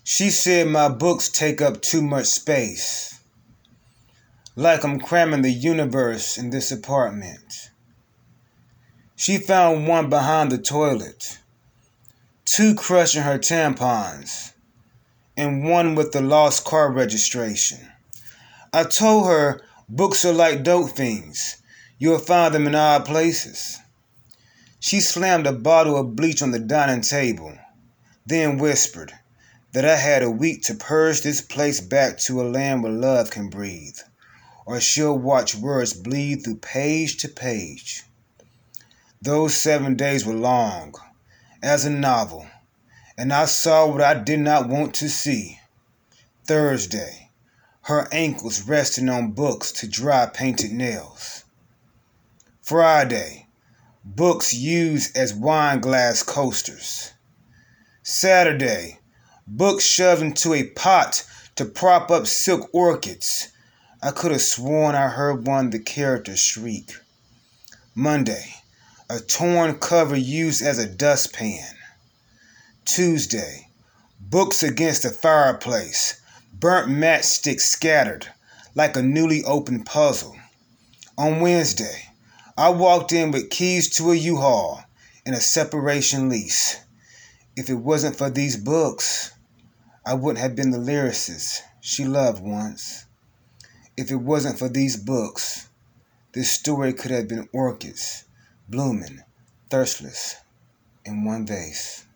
She said my books take up too much space, like I'm cramming the universe in this apartment. She found one behind the toilet, two crushing her tampons, and one with the lost car registration. I told her books are like dope fiends. You'll find them in odd places. She slammed a bottle of bleach on the dining table, then whispered that I had a week to purge this place back to a land where love can breathe, or she'll watch words bleed through page to page. Those 7 days were long, as a novel, and I saw what I did not want to see. Thursday, her ankles resting on books to dry painted nails. Friday, books used as wine glass coasters. Saturday, books shoved into a pot to prop up silk orchids. I could have sworn I heard one of the characters shriek. Monday, a torn cover used as a dustpan. Tuesday, books against the fireplace, burnt matchsticks scattered like a newly opened puzzle. On Wednesday, I walked in with keys to a U-Haul and a separation lease. If it wasn't for these books, I wouldn't have been the lyricist she loved once. If it wasn't for these books, this story could have been orchids, blooming, thirstless, in one vase.